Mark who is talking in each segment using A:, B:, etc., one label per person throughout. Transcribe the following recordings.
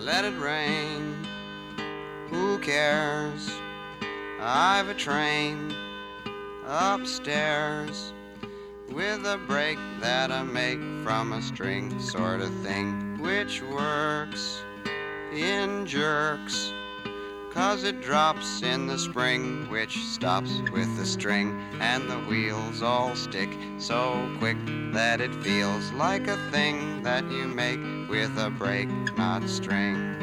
A: Let it rain, who cares? I've a train upstairs with a break that I make from a string sort of thing, which works in jerks, 'cause it drops in the spring, which stops with the string, and the wheels all stick so quick that it feels like a thing that you make with a break, not string.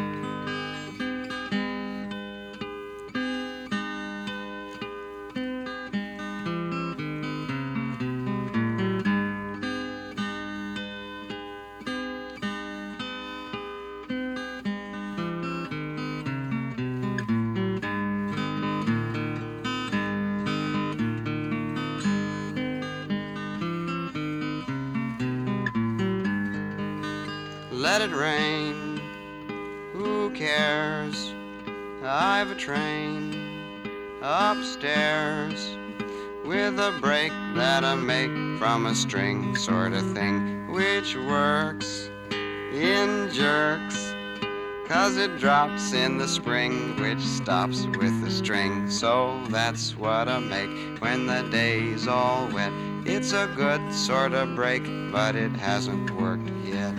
A: Let it rain, who cares? I've a train upstairs with a break that I make from a string sort of thing, which works in jerks, 'cause it drops in the spring, which stops with the string. So that's what I make when the day's all wet. It's a good sort of break, but it hasn't worked yet.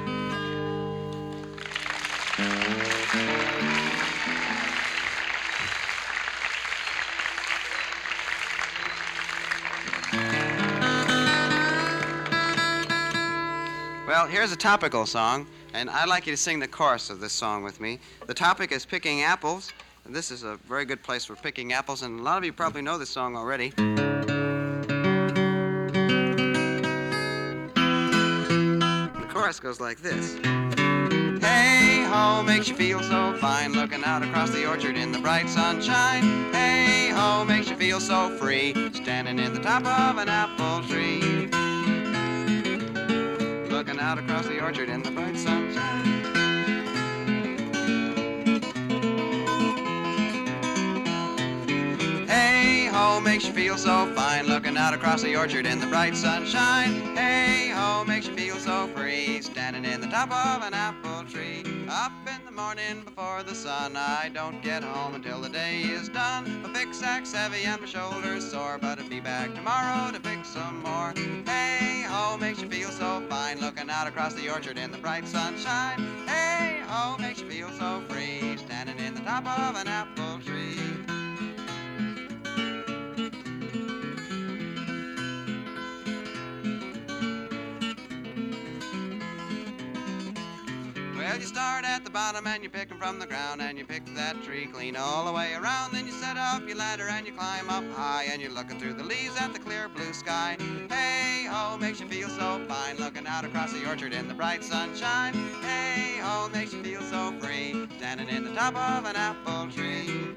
A: Well, here's a topical song, and I'd like you to sing the chorus of this song with me. The topic is picking apples. This is a very good place for picking apples, and a lot of you probably know this song already. The chorus goes like this. Hey ho, makes you feel so fine, looking out across the orchard in the bright sunshine. Hey ho, makes you feel so free, standing in the top of an apple tree, looking out across the orchard in the bright sunshine. Hey ho, makes you feel so fine, looking out across the orchard in the bright sunshine. Hey ho, makes you feel so free, standing in the top of an apple tree. Up in the morning before the sun, I don't get home until the day is done. My pick-sack's heavy and my shoulders sore, but I'll be back tomorrow to pick some more. Hey ho, makes you feel so fine, looking out across the orchard in the bright sunshine. Hey ho, makes you feel so free, standing in the top of an apple tree. Well, you start at the bottom and you pick 'em from the ground, and you pick that tree clean all the way around. Then you set up your ladder and you climb up high, and you're looking through the leaves at the clear blue sky. Hey ho, makes you feel so fine, looking out across the orchard in the bright sunshine. Hey ho, makes you feel so free, standing in the top of an apple tree.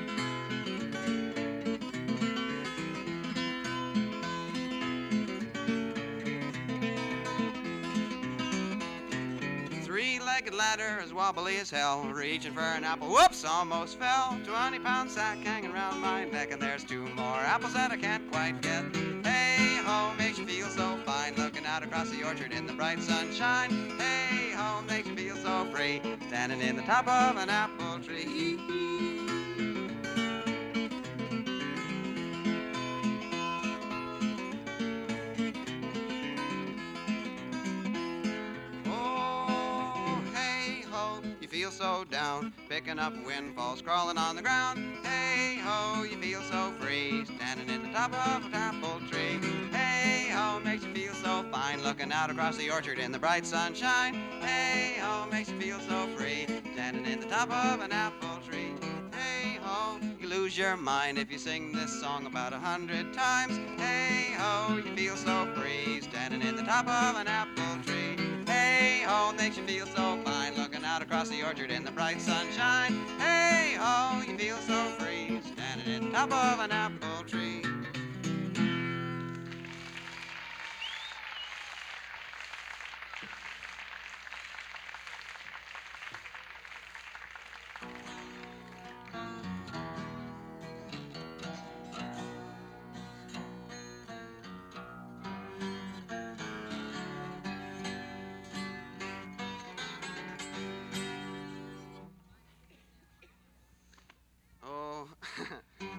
A: Three-legged ladder is wobbly as hell, reaching for an apple, whoops, almost fell. 20-pound sack hanging round my neck, and there's 2 more apples that I can't quite get. Hey ho, makes you feel so fine, looking out across the orchard in the bright sunshine. Hey ho, makes you feel so free, standing in the top of an apple tree. Feel so down, picking up windfalls, crawling on the ground. Hey ho, you feel so free, standing in the top of an apple tree. Hey ho, makes you feel so fine, looking out across the orchard in the bright sunshine. Hey ho, makes you feel so free, standing in the top of an apple tree. Hey ho, you lose your mind if you sing this song about 100 times. Hey ho, you feel so free, standing in the top of an apple tree. Hey ho, makes you feel so fine, looking out across the orchard in the bright sunshine. Hey ho, you feel so free, standing in the top of an apple tree.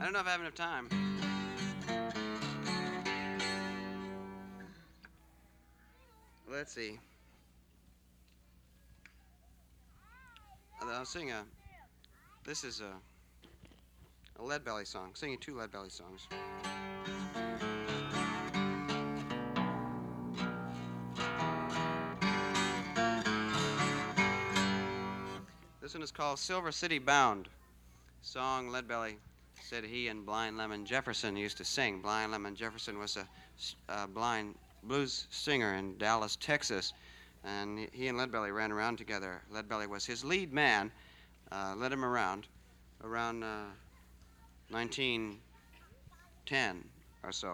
A: I don't know if I have enough time. Let's see. I'll sing a. This is a Lead Belly song. Singing 2 Lead Belly songs. This one is called Silver City Bound. Song Lead Belly said he and Blind Lemon Jefferson used to sing. Blind Lemon Jefferson was a blind blues singer in Dallas, Texas, and he and Lead Belly ran around together. Lead Belly was his lead man, led him around 1910 or so.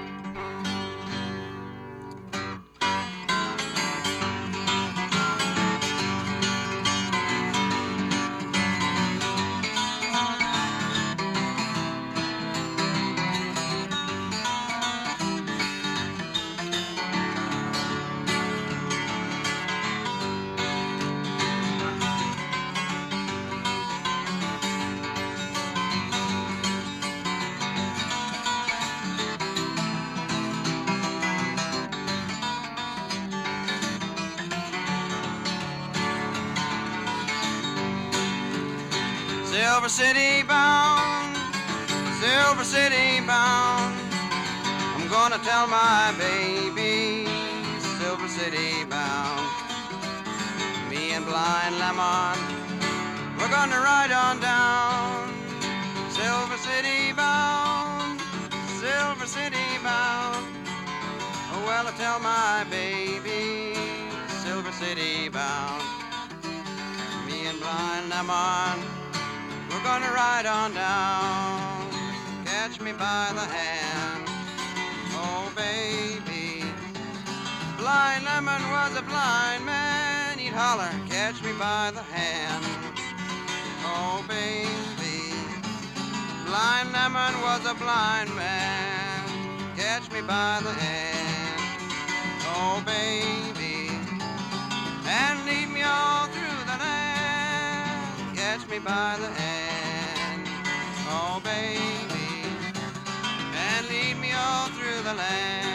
A: Silver City bound, Silver City bound. I'm gonna tell my baby, Silver City bound. Me and Blind Lemon, we're gonna ride on down. Silver City bound, Silver City bound. Oh, well, I tell my baby, Silver City bound. Me and Blind Lemon, we're gonna ride on down. Catch me by the hand, oh baby. Blind Lemon was a blind man. He'd holler, catch me by the hand, oh baby. Blind Lemon was a blind man. Catch me by the hand, oh baby, and lead me all through the land. Catch me by the hand, oh baby, and lead me all through the land.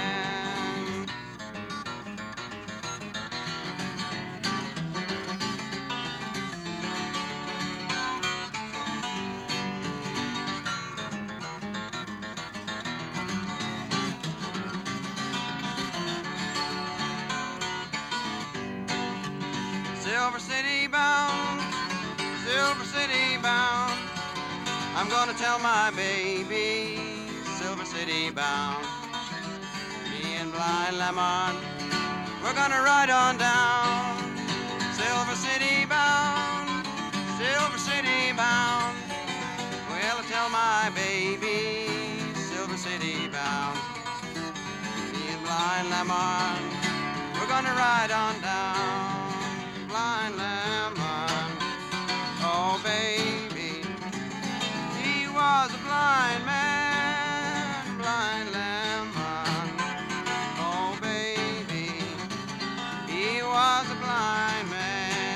A: Silver City bound, Silver City bound. I'm gonna tell my baby, Silver City bound. Me and Blind Lemon, we're gonna ride on down. Silver City bound, Silver City bound. Well, I tell my baby, Silver City bound. Me and Blind Lemon, we're gonna ride on down. Blind Lemon, oh baby, he was a blind man. Blind Lemon, oh baby, he was a blind man.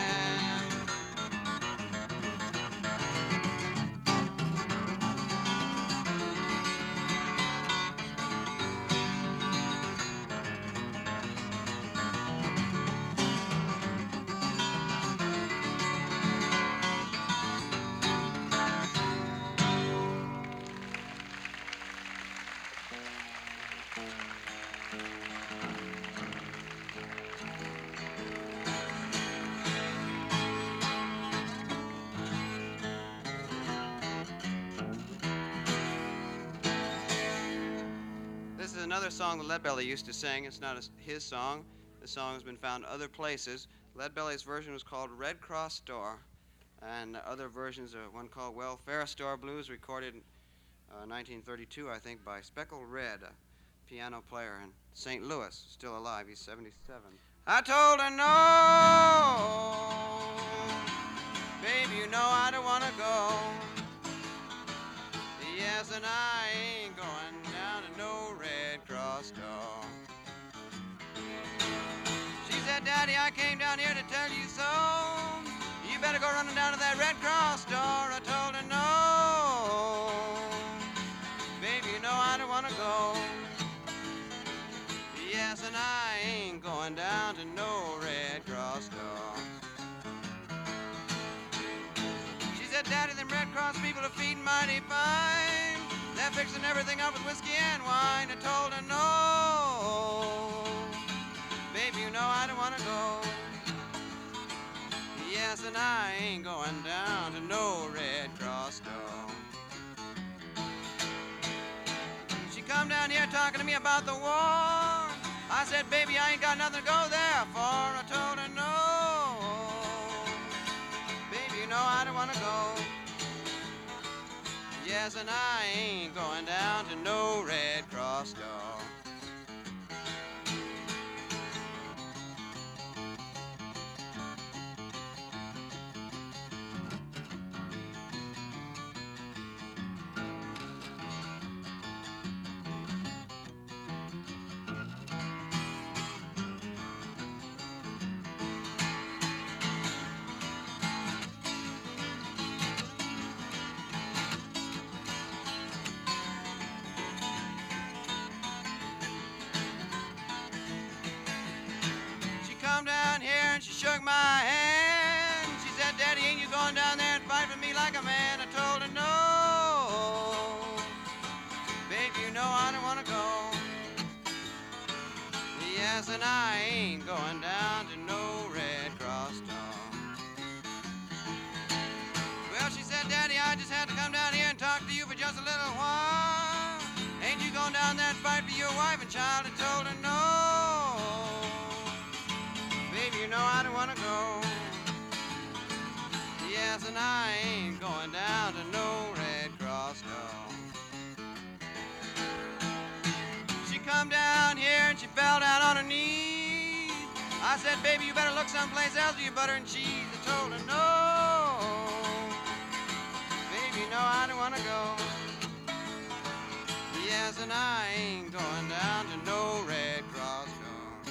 A: This is another song that Lead Belly used to sing. It's not his song. The song has been found other places. Lead Belly's version was called Red Cross Store, and other versions are one called Welfare Store Blues, recorded in 1932, I think, by Speckle Red, a piano player in St. Louis, still alive. He's 77. I told her no, baby, you know I don't want to go. Yes, and I ain't going down to no Red Cross store. She said, Daddy, I came down here to tell you so. You better go running down to that Red Cross store. I told her no, Daddy, them Red Cross people are feeding mighty fine. They're fixing everything up with whiskey and wine. I told her no. Baby, you know I don't want to go. Yes, and I ain't going down to no Red Cross store. She come down here talking to me about the war. I said, baby, I ain't got nothing to go there for. I told her no. Baby, you know I don't want to go. Yes, and I ain't going down to no Red Cross store. She shook my hand. She said, Daddy, ain't you going down there and fight for me like a man? I told her no. Baby, you know I don't want to go. Yes, and I ain't going down to no Red Cross store. Well, she said, Daddy, I just had to come down here and talk to you for just a little while. Ain't you going down there and fight for your wife and child? I told her no. Baby, you know I don't want to go. Yes, and I ain't going down to no Red Cross store. She come down here and she fell down on her knees. I said, baby, you better look someplace else for your butter and cheese. I told her no. Baby, you know I don't want to go. Yes, and I ain't going down to no Red Cross store.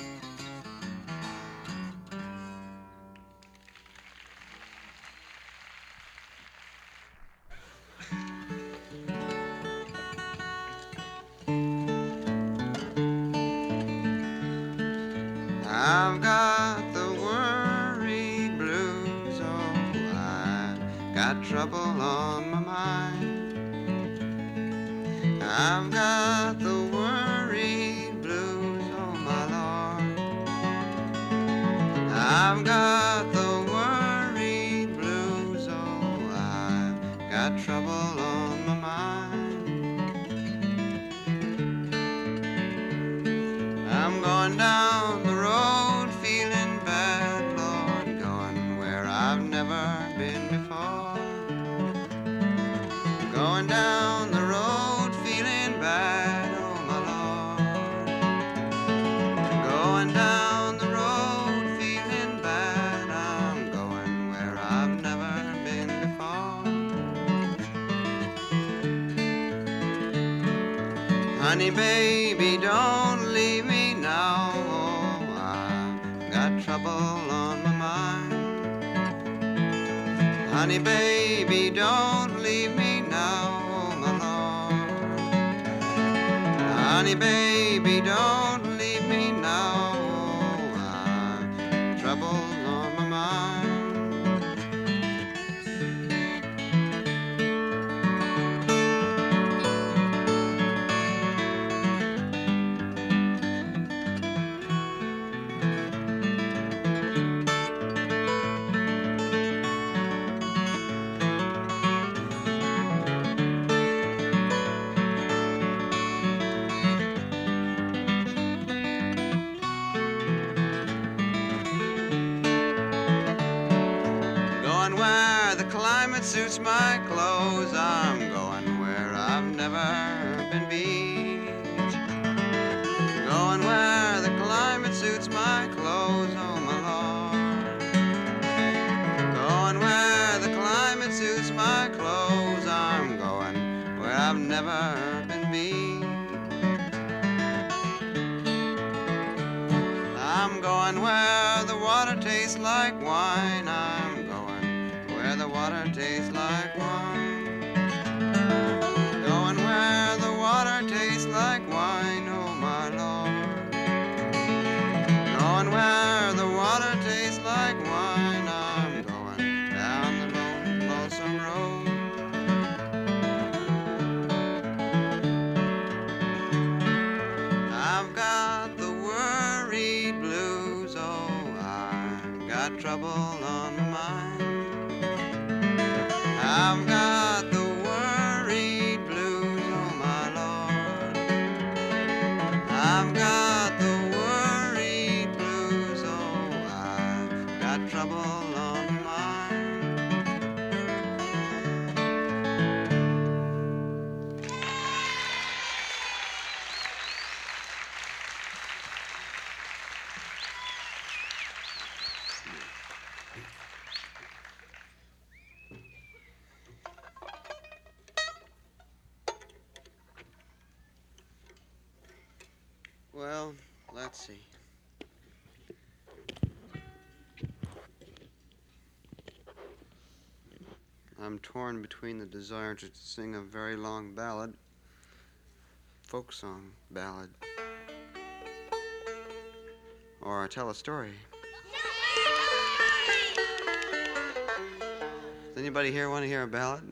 A: I've got the worry blues, oh, I've got trouble on my mind. I've got the worry blues, oh my Lord. I've got the worry blues, oh, I've got trouble on my mind. I'm going down the road feeling bad, Lord, going where I've never been before. Going down the road feeling bad, oh my Lord. Going down the road feeling bad, I'm going where I've never been before. Honey, baby, don't leave me now, oh, I've got trouble on my mind. Honey, baby, don't leave me now, oh my Lord. Honey, baby, don't leave me now, oh, I've trouble on my mind. Suits my clothes, I'm going where I've never been beat. Going where the climate suits my clothes, oh my Lord. Going where the climate suits my clothes, I'm going where I've never been beat. I'm going where the water tastes like wine, I'm going where the water tastes like wine. Going where the water tastes like wine, oh my Lord. Going where the water tastes like wine, I'm going down the lonesome road. trouble on my mind. I've got the worried blues, oh my Lord. I've got the worried blues, oh, I've got trouble on my mind. Well, let's see. I'm torn between the desire to sing a very long ballad, folk song ballad, or tell a story. Does anybody here want to hear a ballad?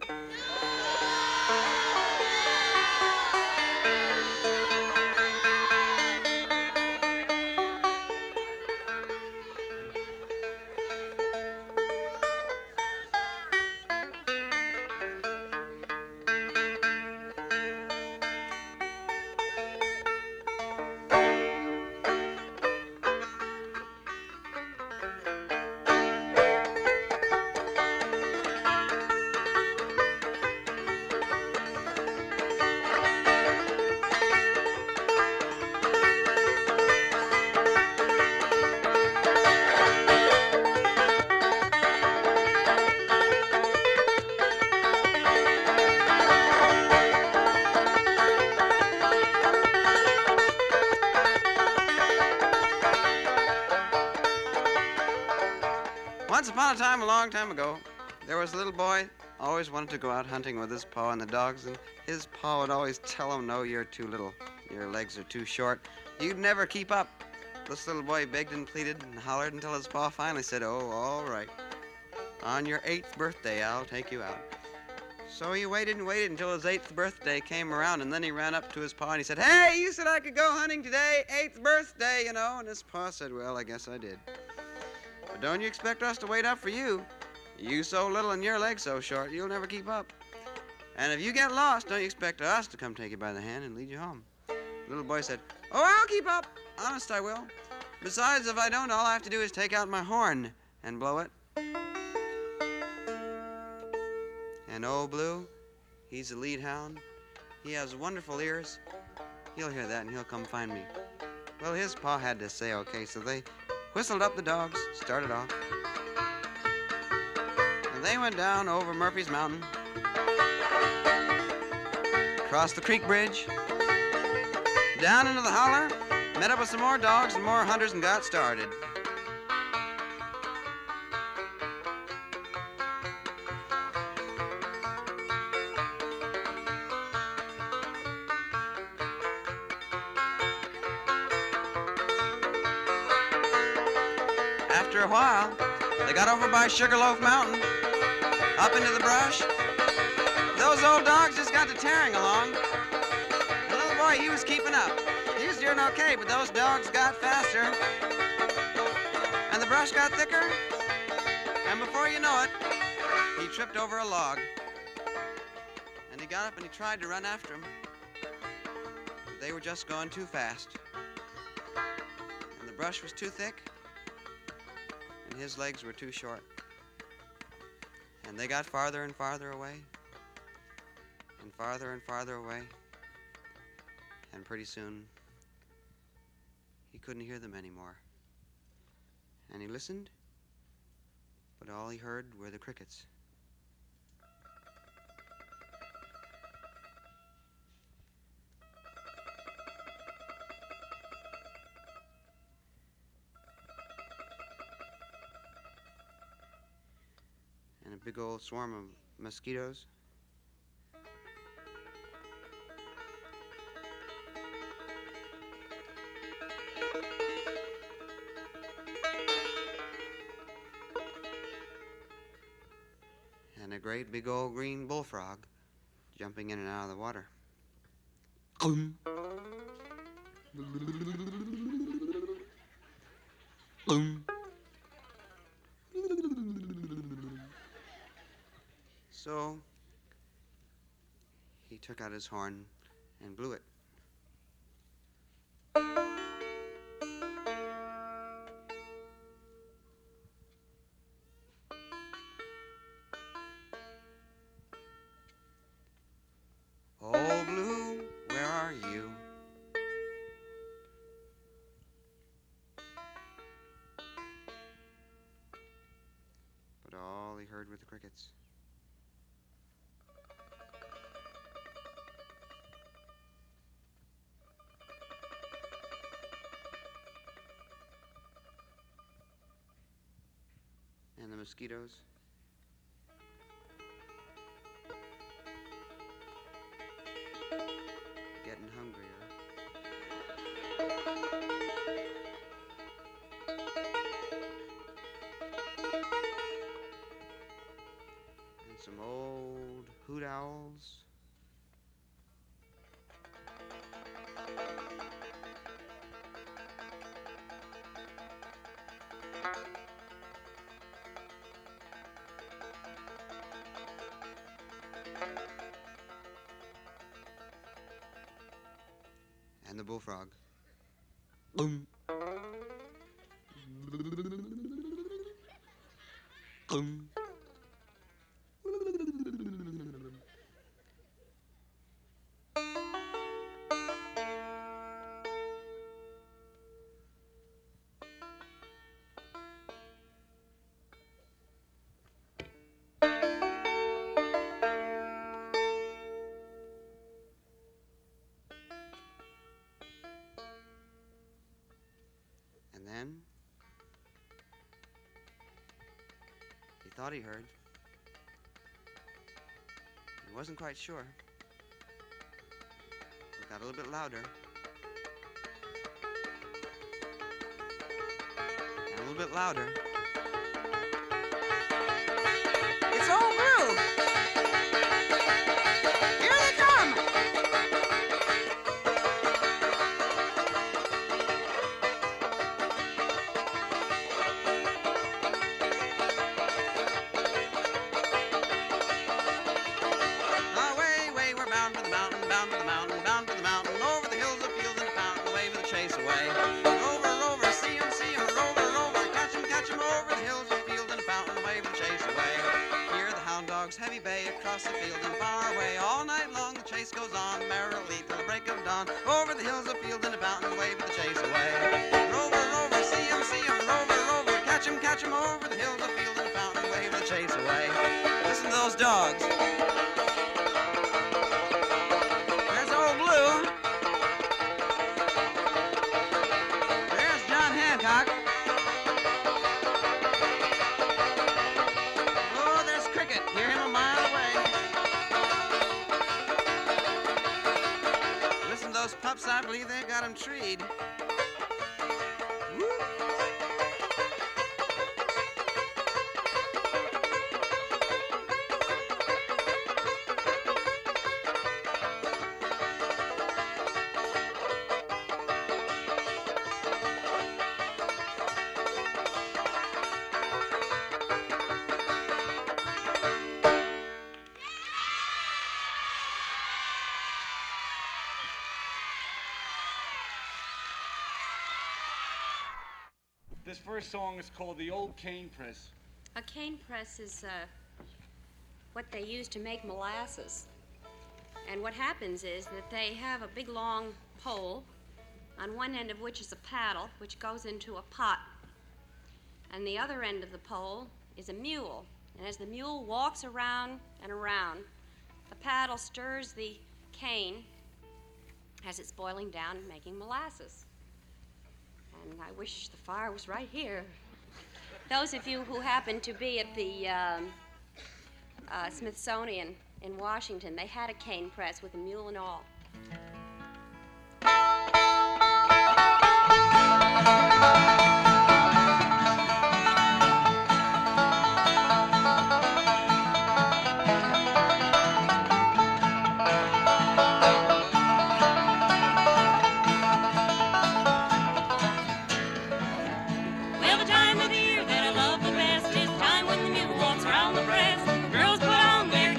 A: Once upon a time, a long time ago, there was a little boy, always wanted to go out hunting with his pa and the dogs, and his pa would always tell him, no, you're too little. Your legs are too short. You'd never keep up. This little boy begged and pleaded and hollered until his pa finally said, oh, all right. On your 8th birthday, I'll take you out. So he waited and waited until his 8th birthday came around, and then he ran up to his pa and he said, hey, you said I could go hunting today, 8th birthday, you know. And his pa said, well, I guess I did. But don't you expect us to wait up for you. You so little and your legs so short, you'll never keep up. And if you get lost, don't you expect us to come take you by the hand and lead you home. The little boy said, oh, I'll keep up. Honest, I will. Besides, if I don't, all I have to do is take out my horn and blow it. And old Blue, he's a lead hound. He has wonderful ears. He'll hear that and he'll come find me. Well, his pa had to say okay, so they whistled up the dogs, started off. And they went down over Murphy's Mountain, crossed the creek bridge, down into the holler, met up with some more dogs and more hunters and got started. After a while, they got over by Sugarloaf Mountain, up into the brush. Those old dogs just got to tearing along. The little boy, he was keeping up. He was doing okay, but those dogs got faster. And the brush got thicker. And before you know it, he tripped over a log. And he got up and he tried to run after him. But they were just going too fast. And the brush was too thick. And his legs were too short. And they got farther and farther away, and farther away, and pretty soon he couldn't hear them anymore. And he listened, but all he heard were the crickets. And a big old swarm of mosquitoes. And a great big old green bullfrog jumping in and out of the water. So he took out his horn and blew it. Oh, Blue, where are you? But all he heard were the crickets. And the mosquitoes. Getting hungrier. And some old hoot owls. And the bullfrog. Boom. Boom. And then he thought he heard. He wasn't quite sure. It got a little bit louder. And a little bit louder. It's Old Blue! Here they come! Away, way, we're bound for the mountain, bound for the mountain, bound for the mountain, over the hills, the fields, and the fountain, away for the chase away. Rover, rover, see 'em, rover, rover, catch 'em, over the hills, the fields, and the fountain, away for the chase away. Hear the hound dogs heavy bay across the field and far away. All night long the chase goes on merrily till the break of dawn. Over the hills, the fields, and the fountain, away for the chase away. Rover, rover, see 'em, rover, rover, catch 'em, over the hills, the fields, and the fountain, away for the chase away. Listen to those dogs. There's Old Blue. There's John Hancock. Oh, there's Cricket. Hear him a mile away. Listen to those pups. I believe they've got 'em treed. Woo.
B: This first song is called The Old Cane Press.
C: A cane press is what they use to make molasses. And what happens is that they have a big long pole, on one end of which is a paddle, which goes into a pot. And the other end of the pole is a mule. And as the mule walks around and around, the paddle stirs the cane as it's boiling down and making molasses. And I wish the fire was right here. Those of you who happen to be at the Smithsonian in Washington, they had a cane press with a mule and all.
D: Well, the time of the year that I love the best is the time when the mule walks around the press. Girls put on their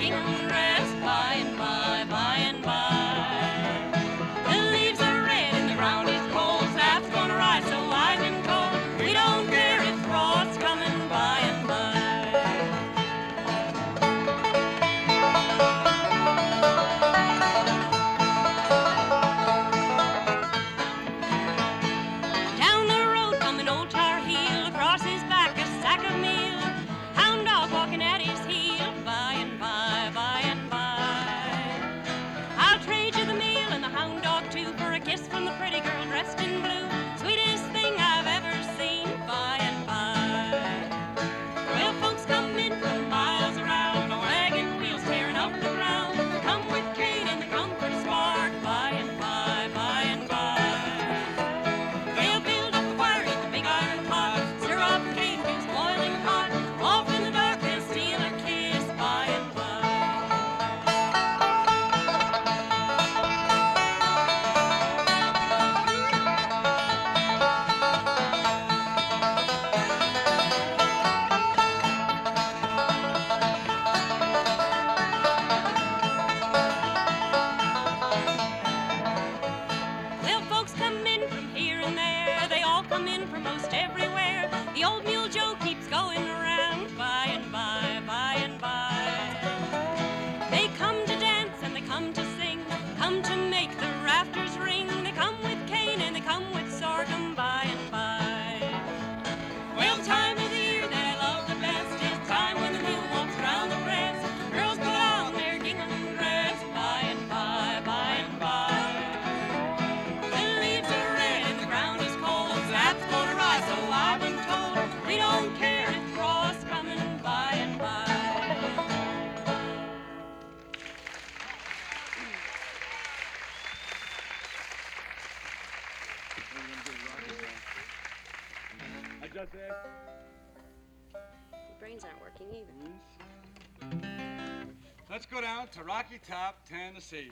C: brains aren't working either.
B: Let's go down to Rocky Top, Tennessee.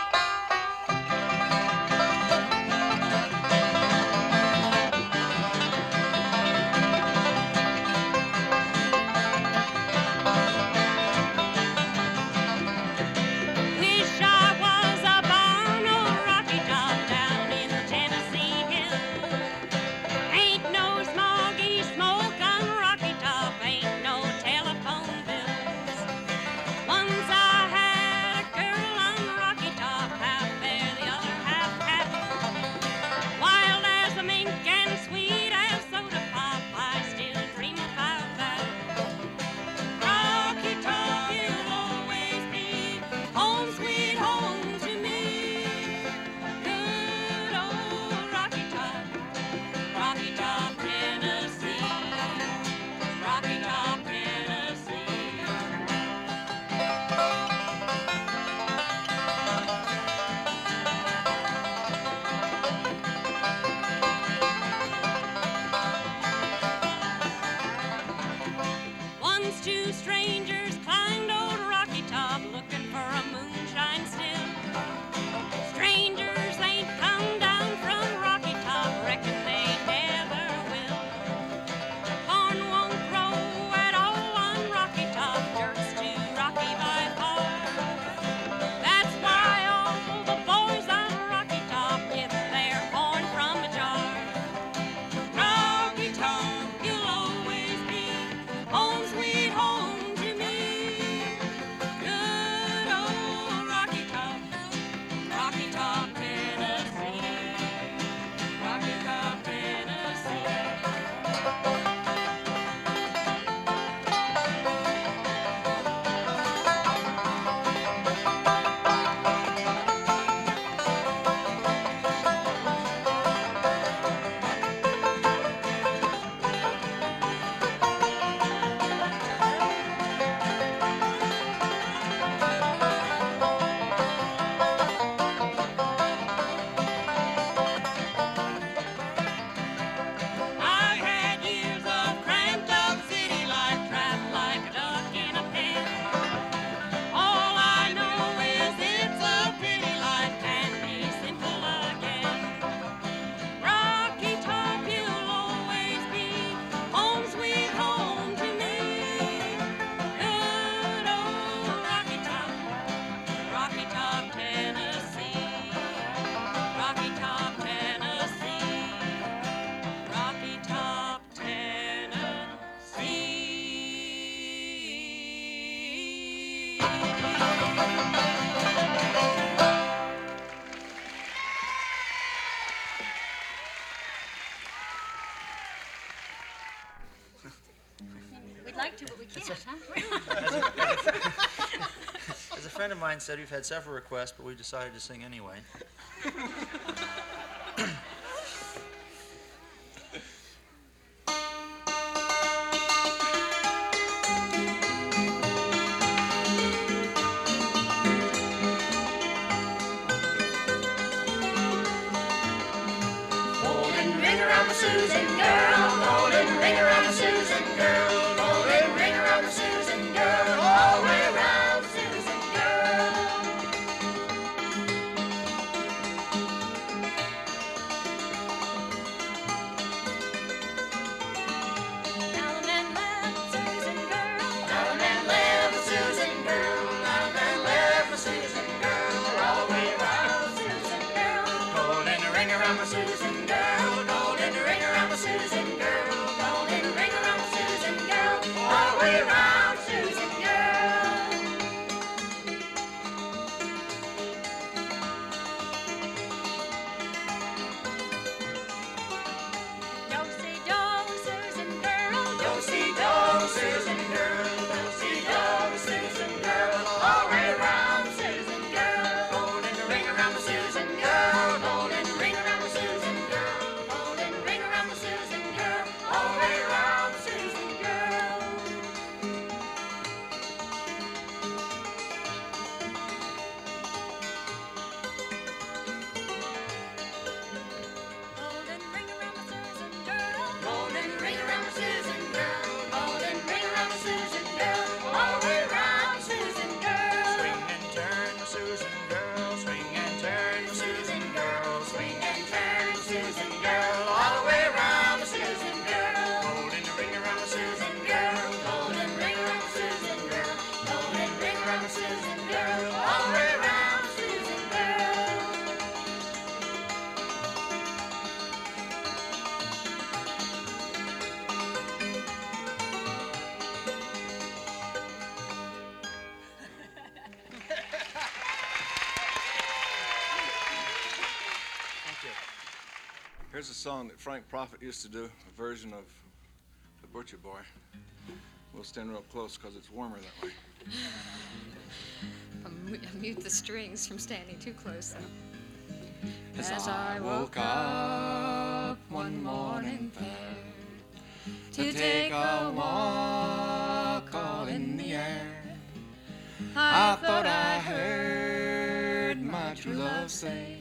D: Wish I was a born old Rocky Top down in the Tennessee hills. Ain't no smoggy smoke on Rocky Top, ain't no telephone bills. Once I had a girl on Rocky Top, half fair, the other half happy. Wild as a mink and sweet as soda pop, I still dream about that. Rocky Top, you'll always be home sweet home to me. Good old Rocky Top, Tennessee. Rocky Top, Tennessee. Once two strangers climbed old Rocky Top looking for a moonshine still. Strangers ain't come down from Rocky Top, reckon they never will. Corn won't grow at all on Rocky Top, dirt's too rocky by far. That's why all the boys on Rocky Top get their corn from a jar. Rocky Top, you'll always be home sweet home to me. Good old Rocky Top, Tennessee. Rocky Top, Tennessee. I've had years of cramped up city life, trapped like a duck in a pen. All I know is it's a pity life can't be simple again. Rocky Top, you'll always be home sweet home to me. Good old Rocky Top, Tennessee. Rocky Top, Tennessee. Rocky Top,
C: We'd like to, but we can't, huh?
E: As a friend of mine said, we've had several requests, but we decided to sing anyway.
F: Golden ring around the Susan girl, golden ring around the Susan girl, golden ring around the Susan girl, all the way around Susan girl.
D: Now the man left Susan girl.
F: Now the man left the Susan girl, now the man left the Susan girl, all the way around Susan girl. Golden ring around the Susan girl, golden ring around the Susan girl, golden ring around the Susan girl, all the way around Susan girl.
D: Do-si-do, Susan girl.
F: Do-si-do, Susan girl, do-si-do, Susan girl, all the way around Susan girl. Golden ring around the Susan girl, golden ring around the Susan girl, golden ring around the Susan girl, all the way around Susan girl.
G: Here's a song that Frank Prophet used to do, a version of The Butcher Boy. We'll stand real close because it's warmer that way.
H: I'll mute the strings from standing too close, though.
F: As I woke up one morning fair to take a walk all in the air, I thought I heard my true love say,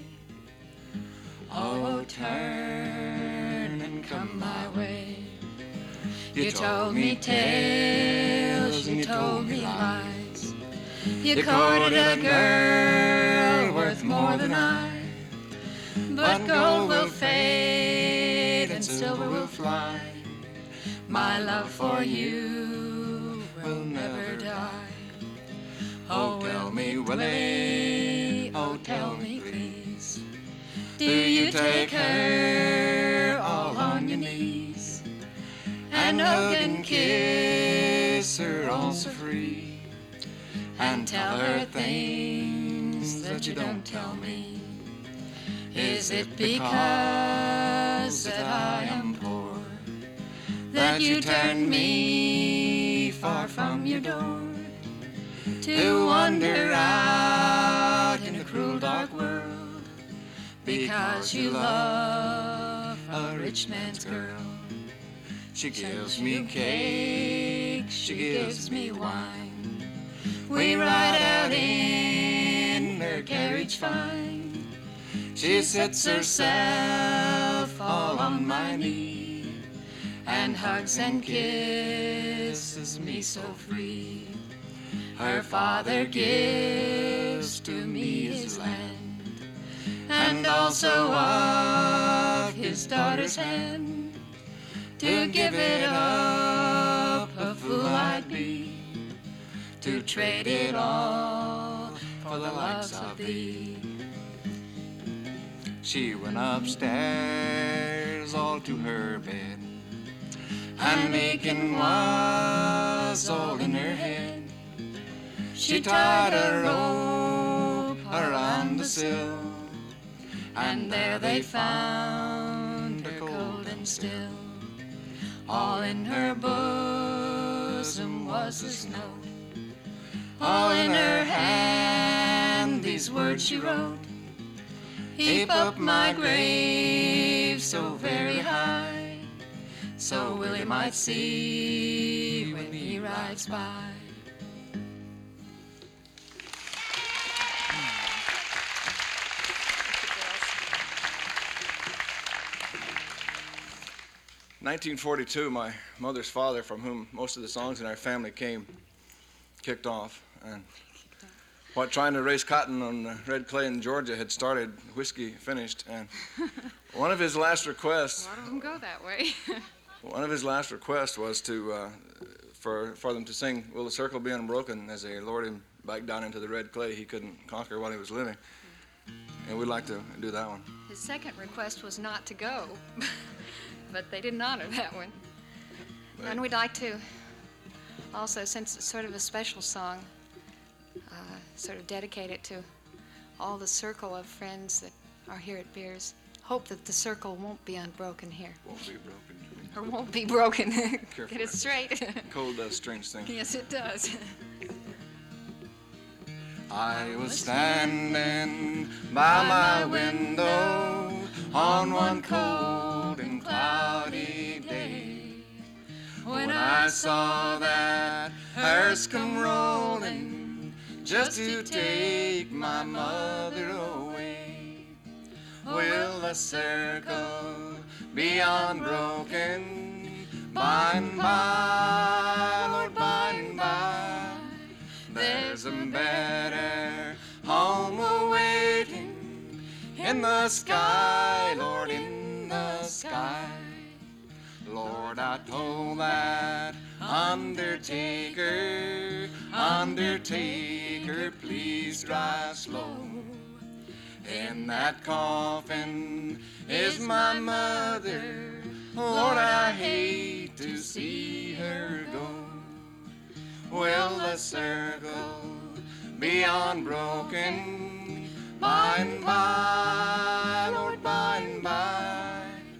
F: oh, turn and come my way. You told me tales, you told me lies. You courted a girl worth more than I. But gold will fade and silver will fly. My love for you will never die. Oh, tell me, Willie, oh, tell me, please. Do you take her all on your knees and hug and kiss her all so free and tell her things that you don't tell me? Is it because that I am poor that you turned me far from your door to wander out in a cruel dark world because you love a rich man's girl? She gives me cake, she gives me wine. We ride out in her carriage fine. She sits herself all on my knee and hugs and kisses me so free. Her father gives to me his land and also of his daughter's hand. To give it up, a fool I'd be, to trade it all for the likes of thee. She went upstairs all to her bed, and making was all in her head. She tied a rope around the sill, and there they found her cold and still. All in her bosom was this note, all in her hand these words she wrote. Heap up my grave so very high, so Willie might see when he rides by.
G: In 1942, my mother's father, from whom most of the songs in our family came, kicked off. And what trying to raise cotton on red clay in Georgia had started, whiskey finished. And one of his last requests...
H: A lot of them go that way.
G: One of his last requests was to, for them to sing Will the Circle Be Unbroken as they lowered him back down into the red clay he couldn't conquer while he was living. And we'd like to do that one.
H: His second request was not to go, but they didn't honor that one.
G: Right.
H: And we'd like to also, since it's sort of a special song, sort of dedicate it to all the circle of friends that are here at Beers. Hope that the circle won't be unbroken here.
G: Won't be broken.
H: Or won't be broken.
G: Careful.
H: Get it straight.
G: Cold does strange things.
H: Yes, it does.
F: I was standing by my window on one cold and cloudy day when I saw that hearse come rolling just to take my mother away. Will the circle be unbroken by and by, Lord, by and by? There's a better home awaiting in the sky, Lord, in the sky. Lord, I told that undertaker, undertaker, please drive slow. In that coffin is my mother, Lord, I hate to see her go. Will the circle be unbroken by and by, Lord, by and by?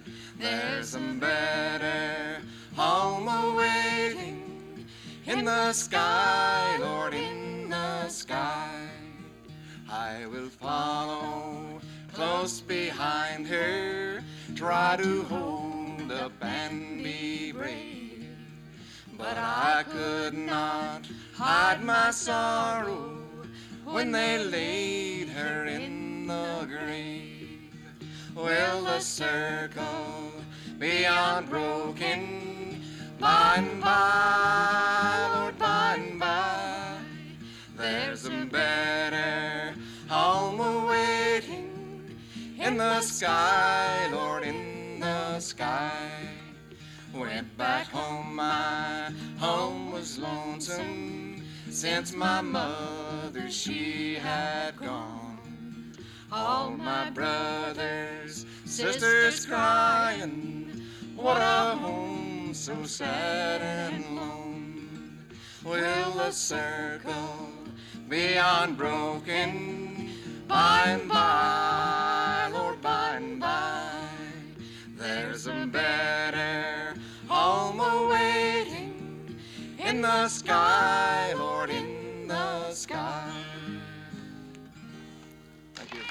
A: the sky, Lord, in the sky. I will follow close behind her, try to hold up and be brave. But I could not hide my sorrow when they laid her in the grave. Will the circle be unbroken by and by, Lord, by and by? There's a better home awaiting in the sky, Lord, in the sky. Went back home, my home was lonesome, since my mother, she had gone. All my brothers, sisters crying, what a home so sad and lone. Will the circle be unbroken by and by, Lord, by and by? There's a better home awaiting in the sky, Lord, in the sky. Thank you.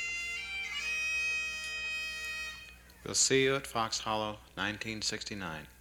I: We'll see you at Fox Hollow, 1969.